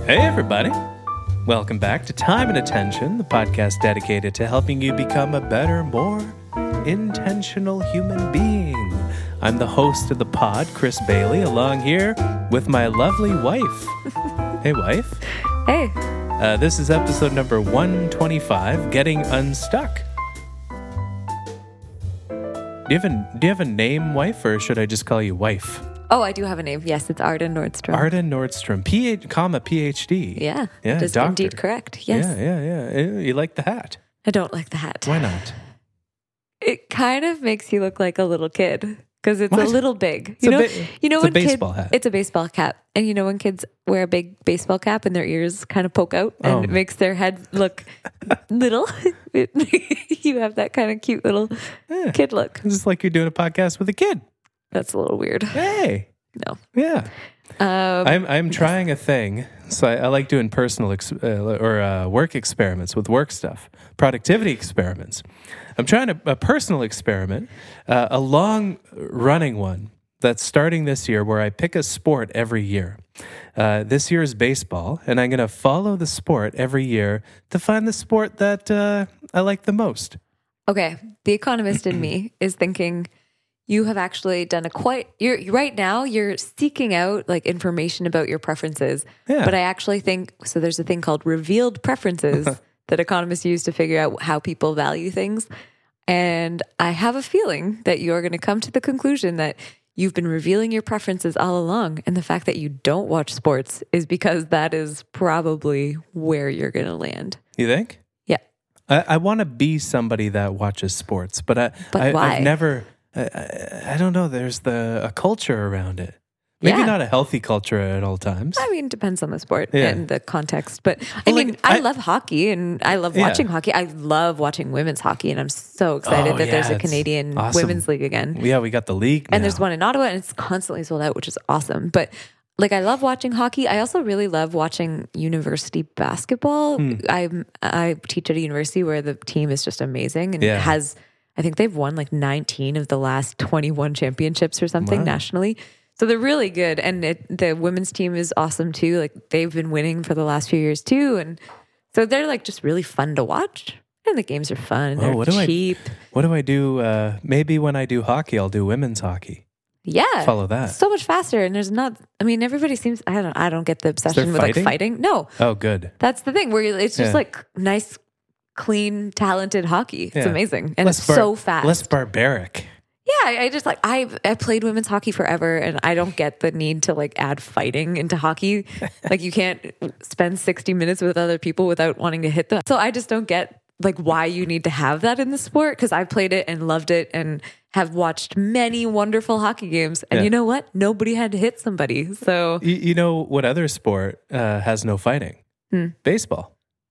Hey, everybody. Welcome back to Time and Attention, the podcast dedicated to helping you become a better, more intentional human being. I'm the host of the pod, Chris Bailey, along here with my lovely wife. Hey, wife. Hey. This is episode number 125, Getting Unstuck. Do you have a name, wife, or should I just call you wife? Oh, I do have a name. Yes, it's Arden Nordstrom. Arden Nordstrom, PhD. Yeah, that is doctor. Indeed correct. Yes. Yeah. You like the hat? I don't like the hat. Why not? It kind of makes you look like a little kid because it's What? a little big. It's When a baseball hat. It's a baseball cap, and you know when kids wear a big baseball cap and their ears kind of poke out, and it makes their head look little. You have that kind of cute little kid look. It's just like you're doing a podcast with a kid. That's a little weird. Hey. No. Yeah. I'm trying a thing. So I like doing personal work experiments with work stuff, productivity experiments. I'm trying a personal experiment, a long running one that's starting this year where I pick a sport every year. This year is baseball, and I'm going to follow the sport every year to find the sport that I like the most. Okay. The economist in me is thinking you have actually done right now you're seeking out like information about your preferences. Yeah. But I actually think, so there's a thing called revealed preferences that economists use to figure out how people value things. And I have a feeling that you're going to come to the conclusion that you've been revealing your preferences all along. And the fact that you don't watch sports is because that is probably where you're going to land. You think? Yeah. I want to be somebody that watches sports, but why? I've never... I don't know. There's a culture around it. Maybe not a healthy culture at all times. I mean, it depends on the sport Yeah. and the context. But Well, I love hockey and I love watching hockey. I love watching women's hockey, and I'm so excited that there's a it's Canadian awesome. women's league again. Yeah, we got the league now. And there's one in Ottawa, and it's constantly sold out, which is awesome. But like, I love watching hockey. I also really love watching university basketball. I teach at a university where the team is just amazing and I think they've won like 19 of the last 21 championships or something nationally. So they're really good. And the women's team is awesome too. Like, they've been winning for the last few years too. And so they're like just really fun to watch. And the games are fun. They're cheap. What do I do? Maybe when I do hockey, I'll do women's hockey. Yeah. Follow that. So much faster. And there's not, I mean, everybody seems, I don't get the obsession with like fighting. No. Oh, good. That's the thing where it's just like nice, clean, talented hockey. It's amazing. And it's so fast. Less barbaric. Yeah, I just like, I played women's hockey forever, and I don't get the need to like add fighting into hockey. Like, you can't spend 60 minutes with other people without wanting to hit them. So I just don't get like why you need to have that in the sport, because I played it and loved it and have watched many wonderful hockey games. And you know what? Nobody had to hit somebody. So you know what other sport has no fighting? Baseball.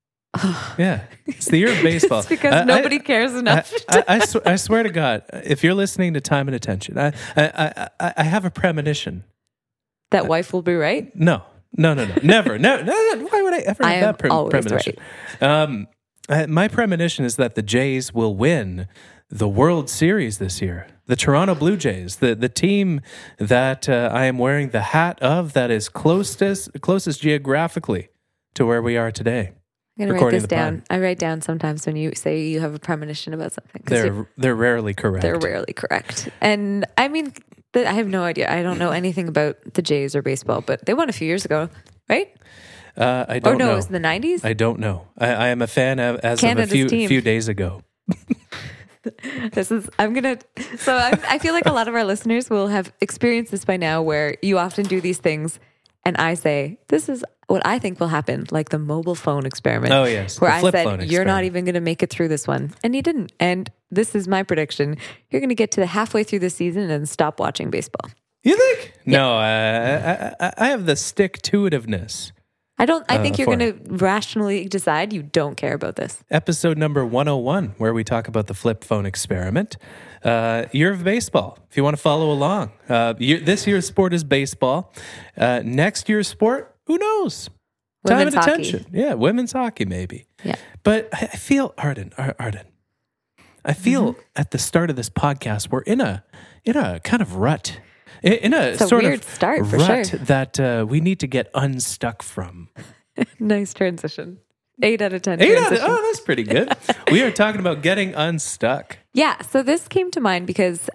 Yeah, it's the year of baseball. It's because nobody cares enough. I swear to God, if you're listening to Time and Attention, I have a premonition that wife will be right. No, never. No. Why would I ever have that premonition? Right. My premonition is that the Jays will win the World Series this year. The Toronto Blue Jays, the team that I am wearing the hat of, that is closest geographically to where we are today. I'm going to write this down. I write down sometimes when you say you have a premonition about something. They're rarely correct. They're rarely correct. And I mean, I have no idea. I don't know anything about the Jays or baseball, but they won a few years ago, right? I don't know. It was in the 90s? I don't know. I am a fan as Canada's of a few days ago. I feel like a lot of our listeners will have experienced this by now, where you often do these things and I say, this is what I think will happen, like the mobile phone experiment. Oh, yes. Where I said, you're not even going to make it through this one. And you didn't. And this is my prediction. You're going to get to the halfway through the season and stop watching baseball. You think? Yeah. No, I have the stick-to-itiveness. I think you're going to rationally decide you don't care about this. Episode number 101, where we talk about the flip phone experiment. Year of baseball, if you want to follow along. This year's sport is baseball. Next year's sport, who knows? Women's Time and hockey. attention. Yeah, women's hockey maybe. Yeah. But I feel, Arden, I feel at the start of this podcast, we're in a kind of rut. In a It's a sort weird of start, for rut sure. that we need to get unstuck from. Nice transition. 8 out of 10. That's pretty good. We are talking about getting unstuck. Yeah. So this came to mind because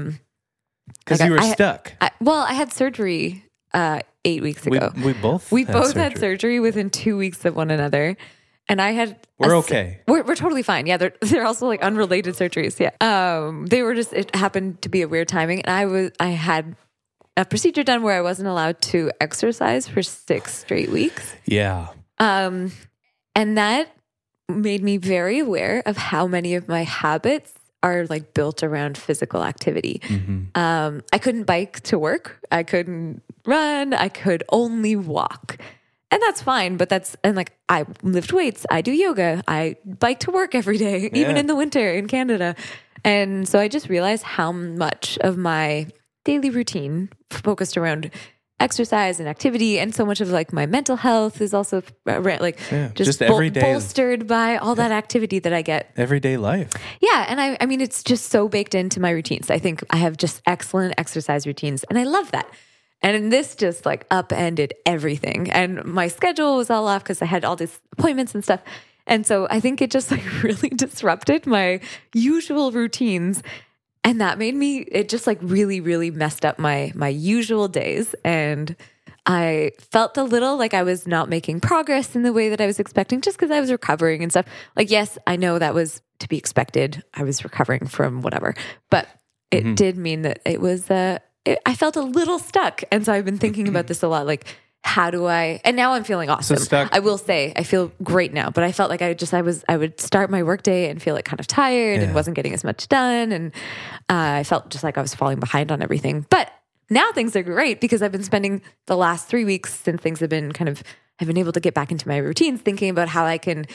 you were stuck. I had surgery 8 weeks ago. We both had surgery within 2 weeks of one another. And I had We're okay. We're totally fine. Yeah, they're also like unrelated surgeries. Yeah. They were just, it happened to be a weird timing, and I had a procedure done where I wasn't allowed to exercise for 6 straight weeks. Yeah. And that made me very aware of how many of my habits are like built around physical activity. Mm-hmm. I couldn't bike to work. I couldn't run. I could only walk. And that's fine, but I lift weights, I do yoga, I bike to work every day, even in the winter in Canada. And so I just realized how much of my daily routine focused around exercise and activity, and so much of like my mental health is also just everyday bolstered by all that activity that I get. Everyday life. Yeah. And I mean, it's just so baked into my routines. I think I have just excellent exercise routines, and I love that. And this just like upended everything. And my schedule was all off because I had all these appointments and stuff. And so I think it just like really disrupted my usual routines. And that made it just like really, really messed up my usual days. And I felt a little like I was not making progress in the way that I was expecting, just because I was recovering and stuff. Like, yes, I know that was to be expected. I was recovering from whatever, but it did mean that it was, I felt a little stuck. And so I've been thinking about this a lot. Like, how do and now I'm feeling awesome. So I will say I feel great now, but I felt like I would start my workday and feel like kind of tired and wasn't getting as much done. And I felt just like I was falling behind on everything. But now things are great because I've been spending the last 3 weeks since things have been I've been able to get back into my routines, thinking about how I can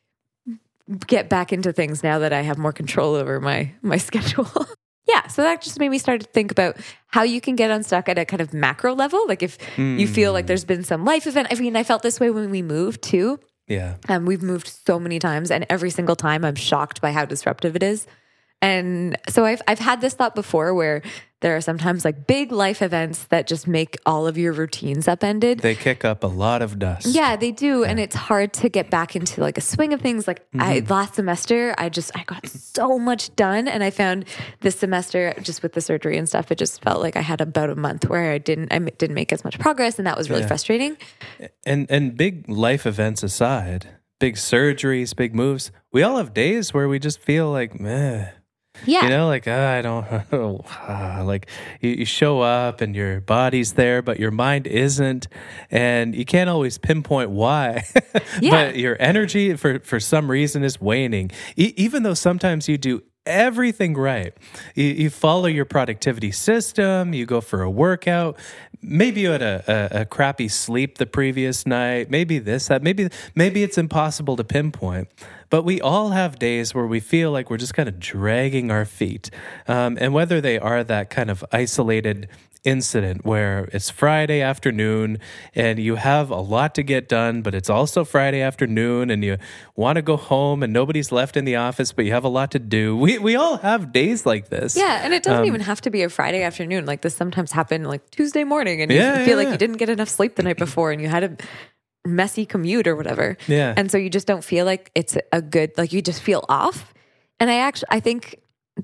get back into things now that I have more control over my schedule. Yeah, so that just made me start to think about how you can get unstuck at a kind of macro level. Like if you feel like there's been some life event. I mean, I felt this way when we moved too. Yeah. We've moved so many times, and every single time I'm shocked by how disruptive it is. And so I've had this thought before where there are sometimes like big life events that just make all of your routines upended. They kick up a lot of dust. Yeah, they do. Yeah. And it's hard to get back into like a swing of things. Like last semester, I got so much done. And I found this semester, just with the surgery and stuff, it just felt like I had about a month where I didn't make as much progress. And that was really frustrating. And big life events aside, big surgeries, big moves, we all have days where we just feel like, meh. Yeah. You know, like, I don't, like you show up and your body's there, but your mind isn't. And you can't always pinpoint why. But your energy for some reason is waning. Even though sometimes you do everything right. You follow your productivity system, you go for a workout. Maybe you had a crappy sleep the previous night. Maybe this, that, maybe it's impossible to pinpoint. But we all have days where we feel like we're just kind of dragging our feet. And whether they are that kind of isolated incident where it's Friday afternoon and you have a lot to get done, but it's also Friday afternoon and you want to go home and nobody's left in the office, but you have a lot to do. We all have days like this. Yeah, and it doesn't even have to be a Friday afternoon. Like this sometimes happen like Tuesday morning and you feel like you didn't get enough sleep the night before and you had a messy commute or whatever. Yeah. And so you just don't feel like it's a good, like you just feel off. And I think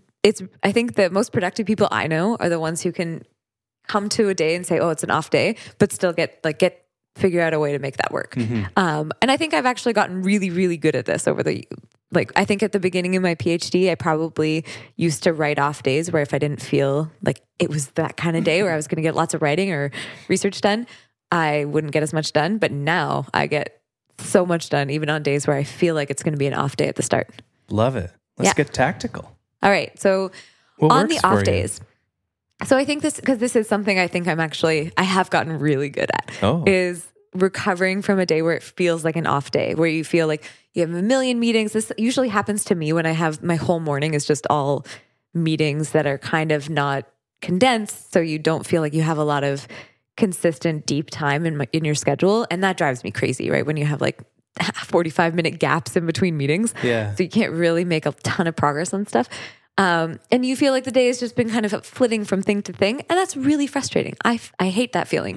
the most productive people I know are the ones who can come to a day and say, oh, it's an off day, but still figure out a way to make that work. Mm-hmm. And I think I've actually gotten really, really good at this I think at the beginning of my PhD, I probably used to write off days where if I didn't feel like it was that kind of day where I was going to get lots of writing or research done, I wouldn't get as much done. But now I get so much done, even on days where I feel like it's going to be an off day at the start. Love it. Let's get tactical. All right. So on the off days, so I think this is something I think I have gotten really good at, is recovering from a day where it feels like an off day, where you feel like you have a million meetings. This usually happens to me when I have my whole morning is just all meetings that are kind of not condensed. So you don't feel like you have a lot of consistent deep time in your schedule. And that drives me crazy, right? When you have like 45-minute gaps in between meetings. Yeah. So you can't really make a ton of progress on stuff. And you feel like the day has just been kind of flitting from thing to thing. And that's really frustrating. I hate that feeling.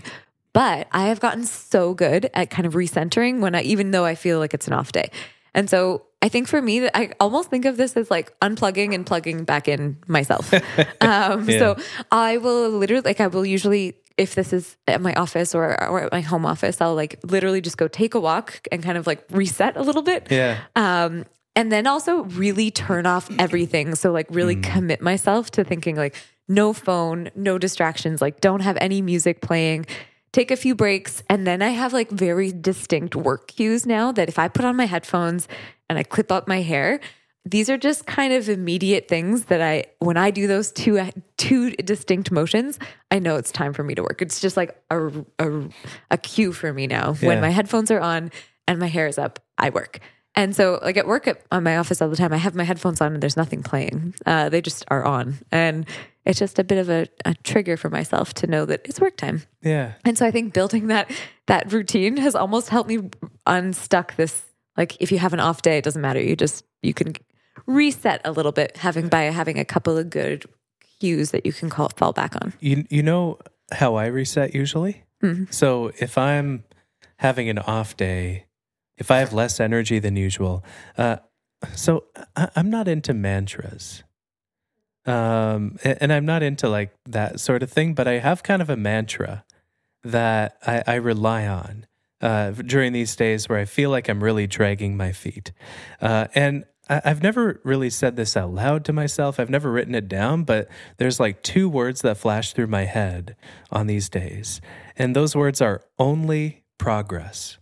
But I have gotten so good at kind of recentering even though I feel like it's an off day. And so I think for me, I almost think of this as like unplugging and plugging back in myself. So I will literally, I will usually, if this is at my office or at my home office, I'll like literally just go take a walk and kind of like reset a little bit. Yeah. And then also really turn off everything. So like really commit myself to thinking like no phone, no distractions, like don't have any music playing, take a few breaks. And then I have like very distinct work cues now that if I put on my headphones and I clip up my hair, these are just kind of immediate things that when I do those two distinct motions, I know it's time for me to work. It's just like a cue for me now. Yeah. When my headphones are on and my hair is up, I work. And so like at work on my office all the time, I have my headphones on and there's nothing playing. They just are on. And it's just a bit of a trigger for myself to know that it's work time. Yeah. And so I think building that routine has almost helped me unstuck this. Like if you have an off day, it doesn't matter. You can reset a little bit by having a couple of good cues that you can fall back on. You know how I reset usually? Mm-hmm. So if I'm having an off day, if I have less energy than usual, so I'm not into mantras. And I'm not into like that sort of thing, but I have kind of a mantra that I rely on during these days where I feel like I'm really dragging my feet. And I've never really said this out loud to myself. I've never written it down, but there's like 2 words that flash through my head on these days. And those words are only progress.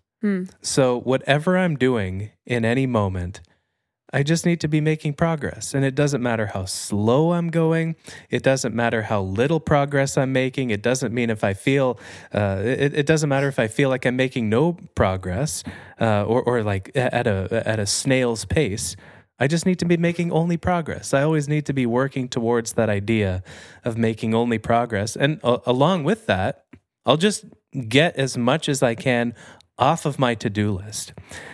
So whatever I'm doing in any moment, I just need to be making progress. And it doesn't matter how slow I'm going. It doesn't matter how little progress I'm making. It doesn't mean if I feel, it doesn't matter if I feel like I'm making no progress or like at a snail's pace. I just need to be making only progress. I always need to be working towards that idea of making only progress. And along with that, I'll just get as much as I can off of my to-do list.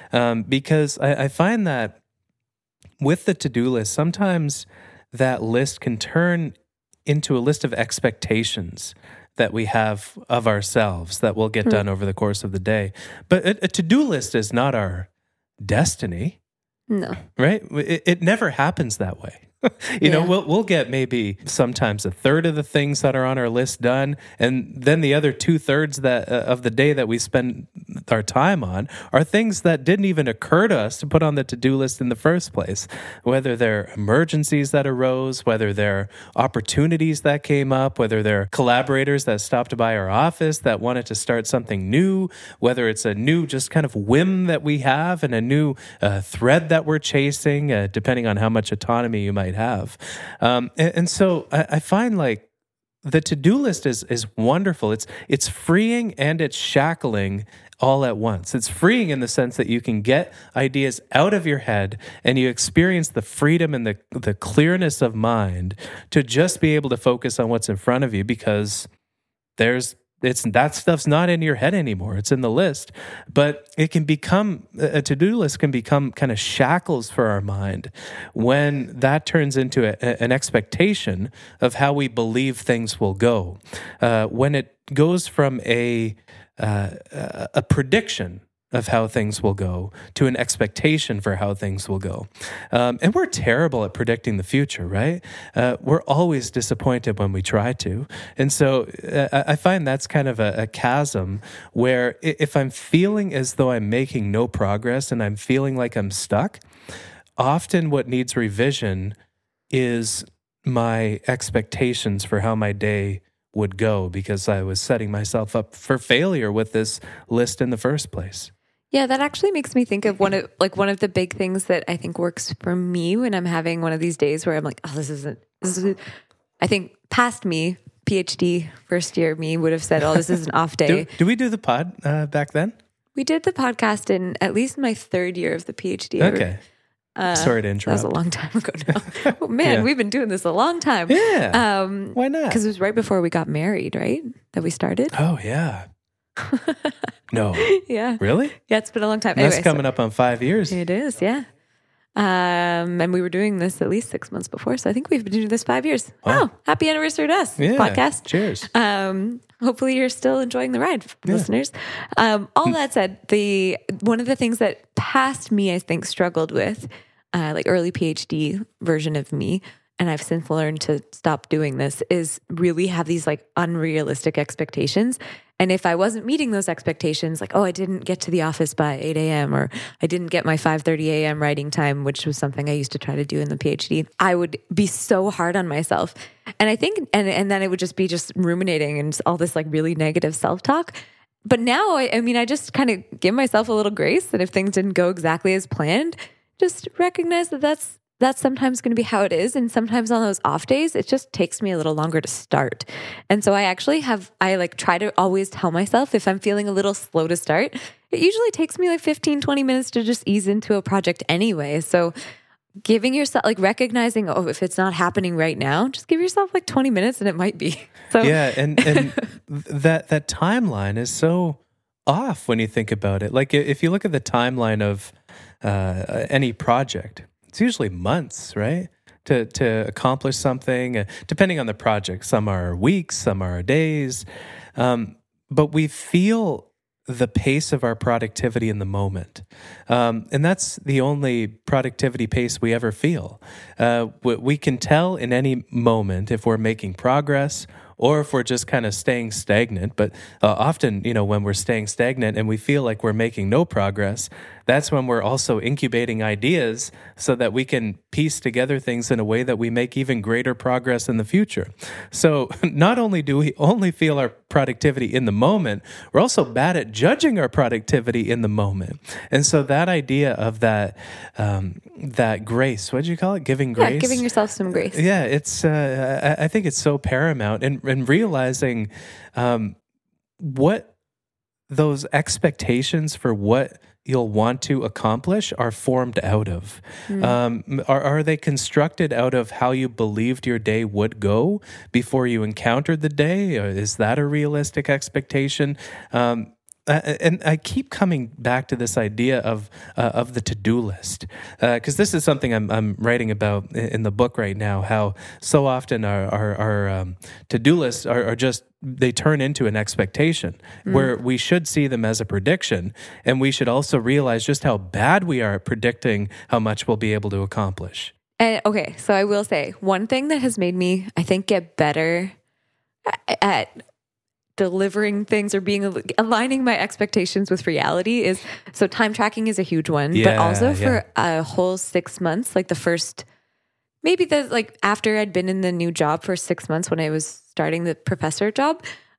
Because I find that with the to-do list, sometimes that list can turn into a list of expectations that we have of ourselves that will get done over the course of the day. But a to-do list is not our destiny. No. Right? It never happens that way. You know, we'll get maybe sometimes a third of the things that are on our list done, and then the other 2/3 that of the day that we spend our time on are things that didn't even occur to us to put on the to-do list in the first place. Whether they're emergencies that arose, whether they're opportunities that came up, whether they're collaborators that stopped by our office that wanted to start something new, whether it's a new just kind of whim that we have and a new thread that we're chasing, depending on how much autonomy you might have. And so I find like the to-do list is wonderful. It's freeing and it's shackling all at once. It's freeing in the sense that you can get ideas out of your head and you experience the freedom and the clearness of mind to just be able to focus on what's in front of you because that stuff's not in your head anymore. It's in the list. But it can become, a to-do list can become kind of shackles for our mind when that turns into an expectation of how we believe things will go. When it goes from a prediction of how things will go to an expectation for how things will go. And we're terrible at predicting the future, right? We're always disappointed when we try to. And so I find that's kind of a chasm where if I'm feeling as though I'm making no progress and I'm feeling like I'm stuck, often what needs revision is my expectations for how my day would go because I was setting myself up for failure with this list in the first place. Yeah, that actually makes me think of one of the big things that I think works for me when I'm having one of these days where I'm like, oh, this is I think past me, PhD first year me would have said, oh, this is an off day. Do we do the pod back then? We did the podcast in at least my 3rd year of the PhD. Okay. Sorry to interrupt. That was a long time ago now. Oh, man, we've been doing this a long time. Yeah. Why not? Because it was right before we got married, right? That we started. Oh, yeah. No. Yeah. Really? Yeah, it's been a long time. That's coming up on 5 years. It is, yeah. And we were doing this at least 6 months before, so I think we've been doing this 5 years. Wow. Oh, happy anniversary to us, podcast. Cheers. hopefully you're still enjoying the ride, listeners. All that said, one of the things that past me, I think, struggled with, like early PhD version of me, and I've since learned to stop doing this, is really have these like unrealistic expectations. And if I wasn't meeting those expectations, like, oh, I didn't get to the office by 8 a.m. or I didn't get my 5:30 a.m. writing time, which was something I used to try to do in the PhD, I would be so hard on myself. And I think, and then it would just be ruminating and all this like really negative self-talk. But now, I mean, I just kind of give myself a little grace that if things didn't go exactly as planned, just recognize that that's sometimes going to be how it is. And sometimes on those off days, it just takes me a little longer to start. And so I try to always tell myself if I'm feeling a little slow to start, it usually takes me like 15, 20 minutes to just ease into a project anyway. So giving yourself, like recognizing, oh, if it's not happening right now, just give yourself like 20 minutes and it might be. So yeah. And that timeline is so off when you think about it. Like if you look at the timeline of any project, it's usually months, right? To accomplish something, depending on the project. Some are weeks, some are days. But we feel the pace of our productivity in the moment. And that's the only productivity pace we ever feel. We can tell in any moment if we're making progress or if we're just kind of staying stagnant. But often, when we're staying stagnant and we feel like we're making no progress, that's when we're also incubating ideas so that we can piece together things in a way that we make even greater progress in the future. So not only do we only feel our productivity in the moment, we're also bad at judging our productivity in the moment. And so that idea of that grace, what did you call it? Giving grace? Yeah, giving yourself some grace. Yeah, it's. I think it's so paramount, and realizing what those expectations for what you'll want to accomplish are formed out of. Are they constructed out of how you believed your day would go before you encountered the day? Or is that a realistic expectation? And I keep coming back to this idea of the to-do list, because this is something I'm writing about in the book right now. How so often our to-do lists are just, they turn into an expectation where we should see them as a prediction, and we should also realize just how bad we are at predicting how much we'll be able to accomplish. And okay, so I will say one thing that has made me, I think, get better at delivering things or aligning my expectations with reality is, so time tracking is a huge one, but also for a whole 6 months, like the first, maybe after I'd been in the new job for 6 months when I was starting the professor job,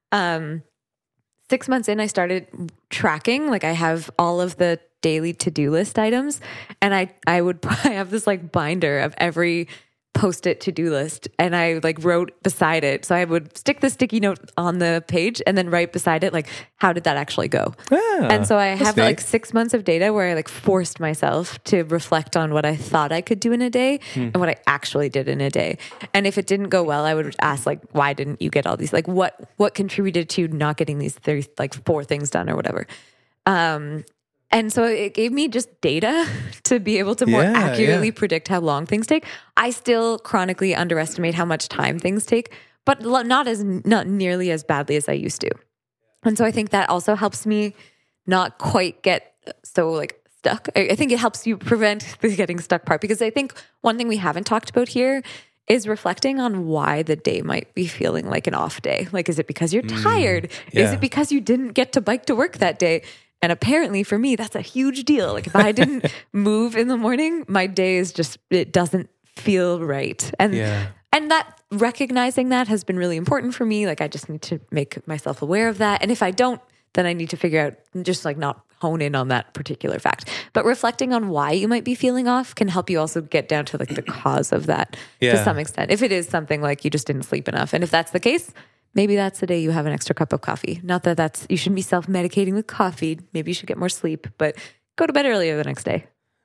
6 months in, I started tracking, like I have all of the daily to-do list items, and I have this like binder of every Post-it to-do list, and I like wrote beside it. So I would stick the sticky note on the page and then write beside it, like, how did that actually go? And so I have like 6 months of data where I like forced myself to reflect on what I thought I could do in a day and what I actually did in a day. And if it didn't go well, I would ask like, why didn't you get all these? Like what contributed to not getting these 4 things done or whatever? And so it gave me just data to be able to more accurately predict how long things take. I still chronically underestimate how much time things take, but not nearly as badly as I used to. And so I think that also helps me not quite get so like stuck. I think it helps you prevent the getting stuck part, because I think one thing we haven't talked about here is reflecting on why the day might be feeling like an off day. Like, is it because you're tired? Is it because you didn't get to bike to work that day? And apparently for me, that's a huge deal. Like if I didn't move in the morning, my day is just, it doesn't feel right. And that recognizing that has been really important for me. Like I just need to make myself aware of that. And if I don't, then I need to figure out, just like not hone in on that particular fact. But reflecting on why you might be feeling off can help you also get down to like the cause of that to some extent. If it is something like you just didn't sleep enough. And if that's the case, maybe that's the day you have an extra cup of coffee. Not that you shouldn't be self-medicating with coffee. Maybe you should get more sleep, but go to bed earlier the next day.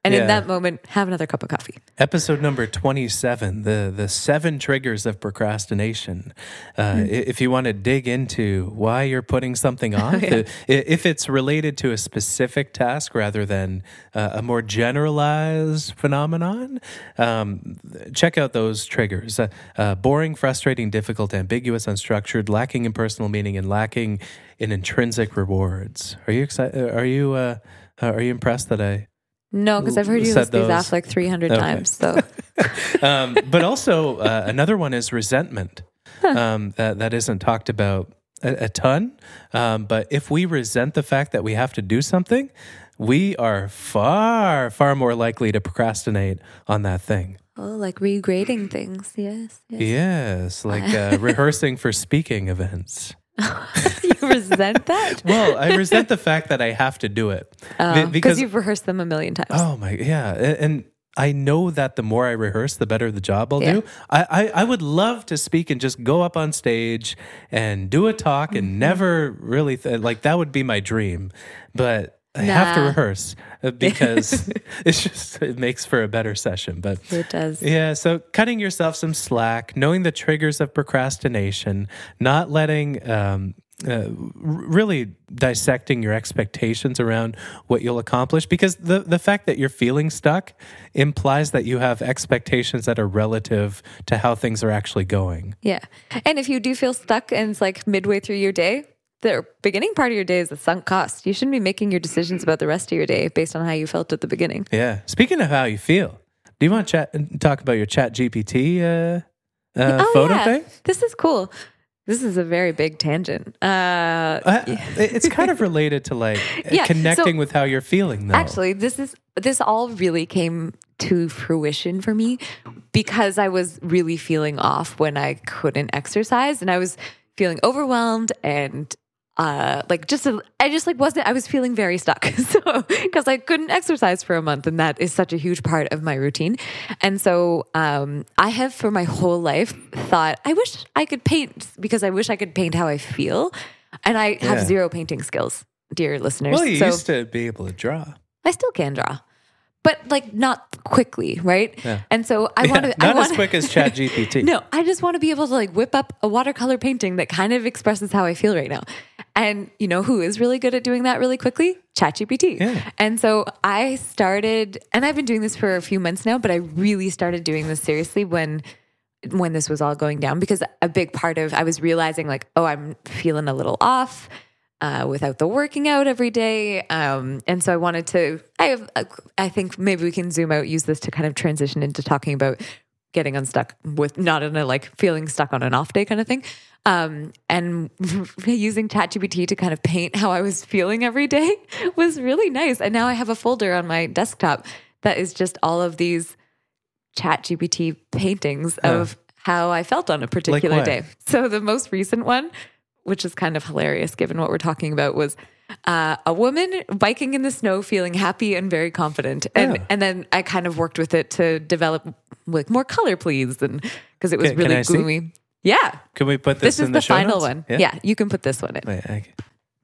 And in that moment, have another cup of coffee. Episode number 27, the 7 triggers of procrastination. If you want to dig into why you're putting something off, if it's related to a specific task rather than a more generalized phenomenon, check out those triggers. Boring, frustrating, difficult, ambiguous, unstructured, lacking in personal meaning, and lacking in intrinsic rewards. Are you excited? Are you impressed that I... No, because I've heard you list these off like 300 times. So, but also another one is resentment. That isn't talked about a ton. But if we resent the fact that we have to do something, we are far, far more likely to procrastinate on that thing. Oh, like regrading things. Yes, like rehearsing for speaking events. You resent that? Well, I resent the fact that I have to do it. Because you've rehearsed them a million times. Oh my, yeah. And I know that the more I rehearse, the better the job I'll do. I would love to speak and just go up on stage and do a talk and never really, like that would be my dream. But I have to rehearse because it makes for a better session. But it does. Yeah. So cutting yourself some slack, knowing the triggers of procrastination, not letting, really dissecting your expectations around what you'll accomplish, because the fact that you're feeling stuck implies that you have expectations that are relative to how things are actually going. Yeah. And if you do feel stuck and it's like midway through your day, the beginning part of your day is a sunk cost. You shouldn't be making your decisions about the rest of your day based on how you felt at the beginning. Yeah. Speaking of how you feel, do you want to talk about your ChatGPT photo thing? This is cool. This is a very big tangent. It's kind of related to like connecting with how you're feeling, though. Actually, this all really came to fruition for me because I was really feeling off when I couldn't exercise, and I was feeling overwhelmed and I was feeling very stuck. So, because I couldn't exercise for a month, and that is such a huge part of my routine. And so, I have for my whole life thought, I wish I could paint because I wish I could paint how I feel. And I have zero painting skills, dear listeners. Well, you used to be able to draw. I still can draw, but like not quickly, right? Yeah. And so I want to not as quick as ChatGPT. No, I just want to be able to like whip up a watercolor painting that kind of expresses how I feel right now. And you know who is really good at doing that really quickly? ChatGPT. Yeah. And so I started, and I've been doing this for a few months now, but I really started doing this seriously when this was all going down, because a big part of, I was realizing like, oh, I'm feeling a little off without the working out every day. And so I wanted to, I think maybe we can zoom out, use this to kind of transition into talking about getting unstuck with, not in a like feeling stuck on an off day kind of thing. And using ChatGPT to kind of paint how I was feeling every day was really nice. And now I have a folder on my desktop that is just all of these ChatGPT paintings of how I felt on a particular day. So the most recent one, which is kind of hilarious given what we're talking about, was a woman biking in the snow, feeling happy and very confident. And then I kind of worked with it to develop like more color, please, and because it was really gloomy. See? Yeah. Can we put this in the show final notes? One. Yeah, you can put this one in. Wait,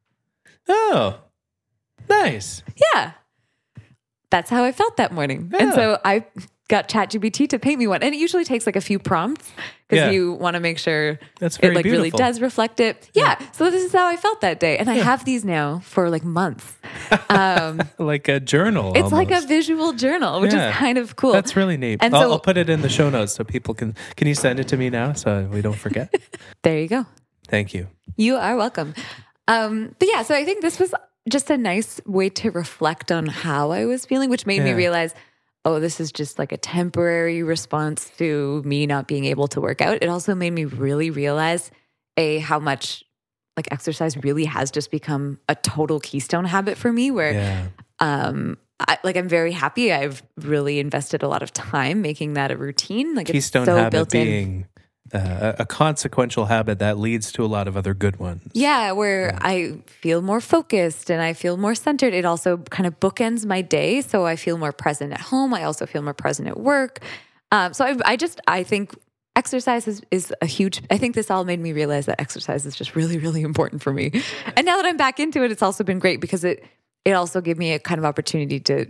oh, nice. Yeah. That's how I felt that morning. Yeah. And so I got ChatGPT to paint me one. And it usually takes like a few prompts because you want to make sure it like really does reflect it. Yeah. So this is how I felt that day. And I have these now for like months. Like a journal. It's almost like a visual journal, which is kind of cool. That's really neat. And I'll put it in the show notes so people can you send it to me now so we don't forget? There you go. Thank you. You are welcome. But yeah, so I think this was just a nice way to reflect on how I was feeling, which made me realize, oh, this is just like a temporary response to me not being able to work out. It also made me really realize, how much like exercise really has just become a total keystone habit for me where, I'm very happy. I've really invested a lot of time making that a routine. Like keystone it's so habit built being a consequential habit that leads to a lot of other good ones. Yeah, where I feel more focused and I feel more centered. It also kind of bookends my day, so I feel more present at home. I also feel more present at work. So I think exercise is a huge, I think this all made me realize that exercise is just really, really important for me. And now that I'm back into it, it's also been great because it also gave me a kind of opportunity to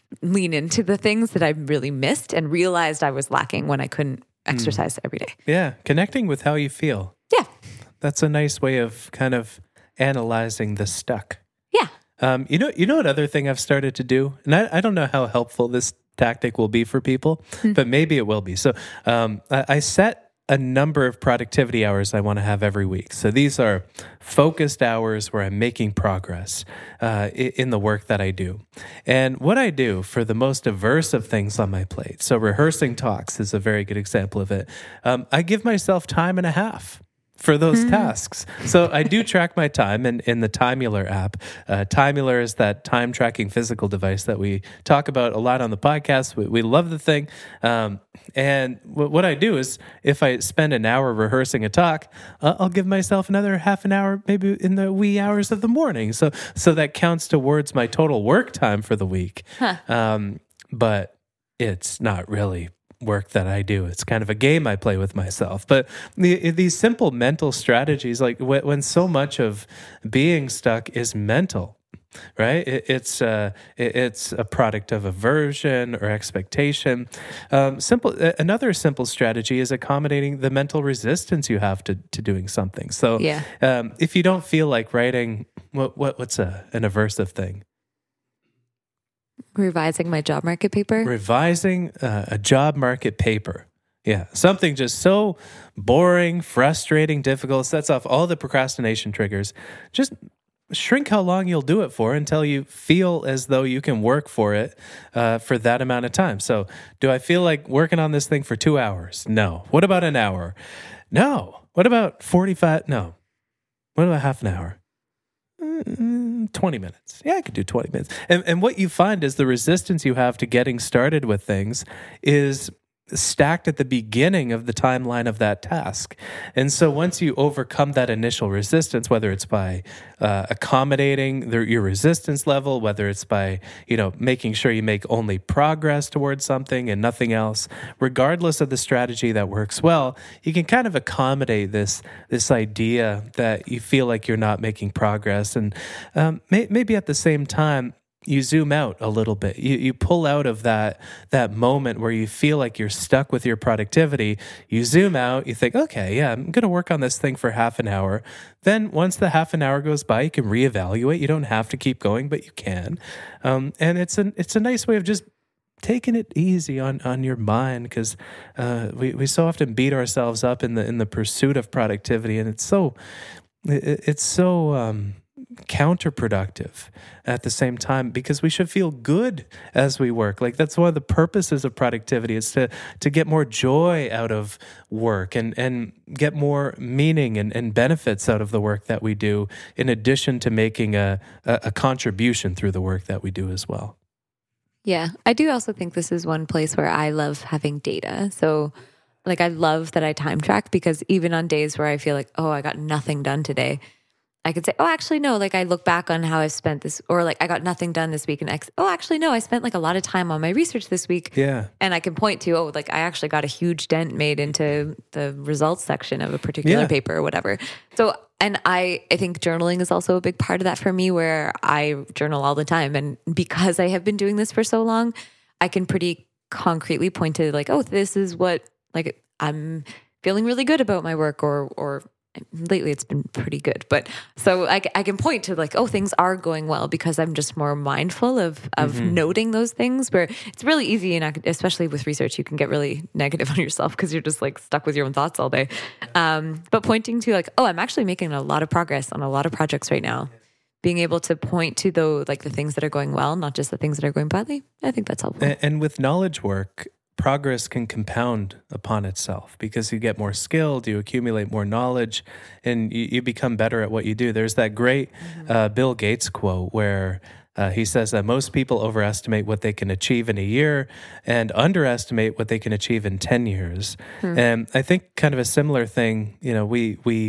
lean into the things that I really missed and realized I was lacking when I couldn't exercise every day. Yeah. Connecting with how you feel. Yeah. That's a nice way of kind of analyzing the stuck. Yeah. You know what other thing I've started to do? And I don't know how helpful this tactic will be for people, but maybe it will be. So I set a number of productivity hours I want to have every week. So these are focused hours where I'm making progress in the work that I do. And what I do for the most diverse of things on my plate, so rehearsing talks is a very good example of it. I give myself time and a half for those tasks. So I do track my time in the Timular app. Timular is that time tracking physical device that we talk about a lot on the podcast. We love the thing. And what I do is if I spend an hour rehearsing a talk, I'll give myself another half an hour, maybe in the wee hours of the morning. So that counts towards my total work time for the week. But it's not really work that I do. It's kind of a game I play with myself. But these simple mental strategies, like when so much of being stuck is mental, right? It's a product of aversion or expectation. Another simple strategy is accommodating the mental resistance you have to doing something. So if you don't feel like writing, what's an aversive thing? Revising my job market paper. Revising a job market paper. Yeah. Something just so boring, frustrating, difficult, sets off all the procrastination triggers. Just shrink how long you'll do it for until you feel as though you can work for it for that amount of time. So do I feel like working on this thing for 2 hours? No. What about an hour? No. What about 45? No. What about half an hour? 20 minutes. Yeah, I could do 20 minutes. And what you find is the resistance you have to getting started with things is stacked at the beginning of the timeline of that task. And so once you overcome that initial resistance, whether it's by accommodating your resistance level, whether it's by, making sure you make only progress towards something and nothing else, regardless of the strategy that works well, you can kind of accommodate this idea that you feel like you're not making progress. And maybe at the same time, you zoom out a little bit. You pull out of that moment where you feel like you're stuck with your productivity. You zoom out, you think, okay, yeah, I'm going to work on this thing for half an hour. Then once the half an hour goes by, you can reevaluate. You don't have to keep going, but you can. And it's a nice way of just taking it easy on your mind, because we so often beat ourselves up in the pursuit of productivity, and it's so counterproductive at the same time, because we should feel good as we work. Like that's one of the purposes of productivity, is to get more joy out of work and get more meaning and benefits out of the work that we do, in addition to making a contribution through the work that we do as well. Yeah, I do also think this is one place where I love having data. So like I love that I time track, because even on days where I feel like, oh, I got nothing done today, I could say, oh, actually, no, like I look back on how I've spent this, or like I got nothing done this week. And actually, no, I spent like a lot of time on my research this week. Yeah. And I can point to, like I actually got a huge dent made into the results section of a particular paper or whatever. So, and I think journaling is also a big part of that for me, where I journal all the time. And because I have been doing this for so long, I can pretty concretely point to like, oh, this is what, like, I'm feeling really good about my work, or lately it's been pretty good. But so I can point to like, oh, things are going well, because I'm just more mindful of noting those things, where it's really easy. And especially with research, you can get really negative on yourself because you're just like stuck with your own thoughts all day. But pointing to like, oh, I'm actually making a lot of progress on a lot of projects right now. Being able to point to the things that are going well, not just the things that are going badly. I think that's helpful. And with knowledge work, progress can compound upon itself, because you get more skilled, you accumulate more knowledge, and you become better at what you do. There's that great Bill Gates quote where he says that most people overestimate what they can achieve in a year and underestimate what they can achieve in 10 years. And I think kind of a similar thing, we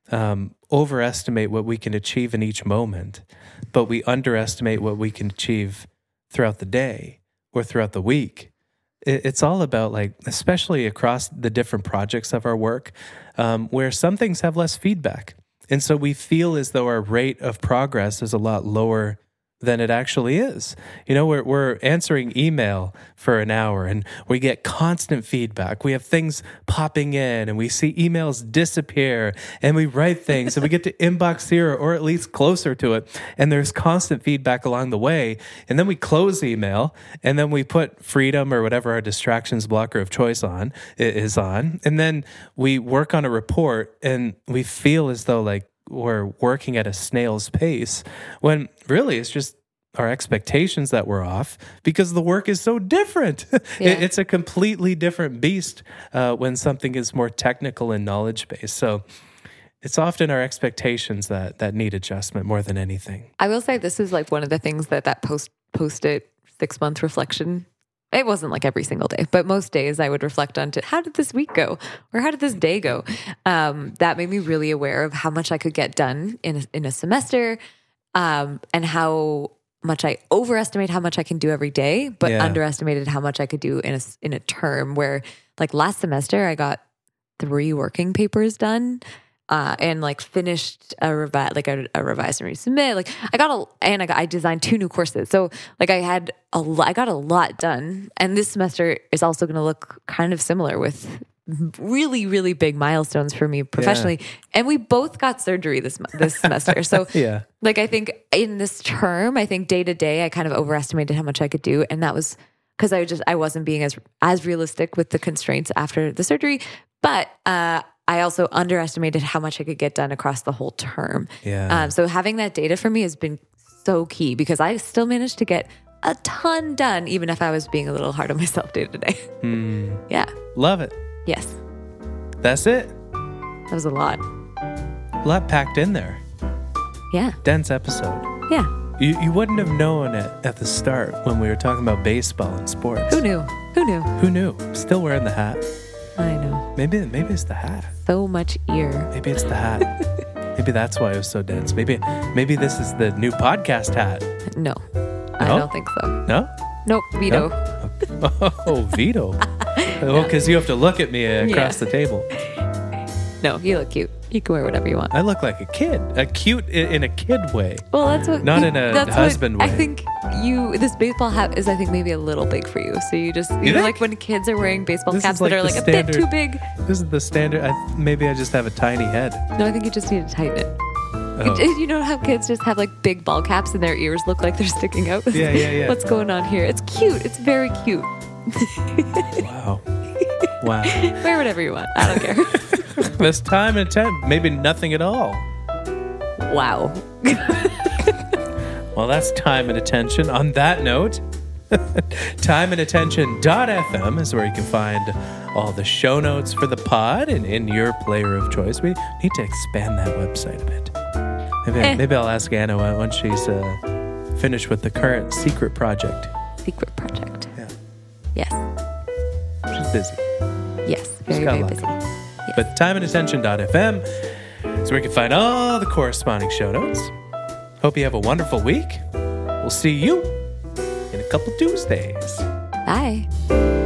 overestimate what we can achieve in each moment, but we underestimate what we can achieve throughout the day or throughout the week. It's all about, like, especially across the different projects of our work, where some things have less feedback. And so we feel as though our rate of progress is a lot lower than it actually is. You know, we're answering email for an hour and we get constant feedback. We have things popping in and we see emails disappear and we write things and we get to inbox 0 or at least closer to it. And there's constant feedback along the way. And then we close email and then we put freedom or whatever our distractions blocker of choice is on. And then we work on a report and we feel as though like we're working at a snail's pace when really it's just our expectations that were off because the work is so different. Yeah. It's a completely different beast when something is more technical and knowledge-based. So it's often our expectations that need adjustment more than anything. I will say this is like one of the things that post-it 6-month reflection, it wasn't like every single day, but most days I would reflect on how did this week go? Or how did this day go? That made me really aware of how much I could get done in a semester, and how much I overestimate how much I can do every day, but underestimated how much I could do in a term where like last semester I got 3 working papers done. And like finished a revise and resubmit. Like I designed 2 new courses. So like I got a lot done. And this semester is also going to look kind of similar with really, really big milestones for me professionally. Yeah. And we both got surgery this semester. So like I think in this term, I think day to day, I kind of overestimated how much I could do. And that was because I wasn't being as realistic with the constraints after the surgery. But I also underestimated how much I could get done across the whole term. Yeah. So having that data for me has been so key because I still managed to get a ton done, even if I was being a little hard on myself day to day. Yeah. Love it. Yes. That's it. That was a lot. A lot packed in there. Yeah. Dense episode. Yeah. You wouldn't have known it at the start when we were talking about baseball and sports. Who knew? Who knew? Still wearing the hat. I know. Maybe it's the hat. So much ear. Maybe it's the hat. Maybe that's why it was so dense. Maybe this is the new podcast hat. No? I don't think so. No? Nope. Veto. No? Oh, veto. Well, because you have to look at me across the table. No, you look cute. You can wear whatever you want. I look like a kid. Cute in a kid way. Well, that's what. Not in a husband way. I think this baseball hat is, I think, maybe a little big for you. So you just, like when kids are wearing baseball caps that are like a bit too big. This is the standard. Maybe I just have a tiny head. No, I think you just need to tighten it. Oh. You know how kids just have like big ball caps and their ears look like they're sticking out? Yeah. What's going on here? It's cute. It's very cute. Wow. Wear whatever you want. I don't care. This time and time, maybe nothing at all. Wow. Well, that's time and attention. On that note, timeandattention.fm is where you can find all the show notes for the pod and in your player of choice. We need to expand that website a bit. Maybe I'll ask Anna once she's finished with the current secret project. Secret project. Yeah. Yes. She's busy. Yes. Very busy. Yes. But timeandattention.fm is where you can find all the corresponding show notes. Hope you have a wonderful week. We'll see you in a couple Tuesdays. Bye.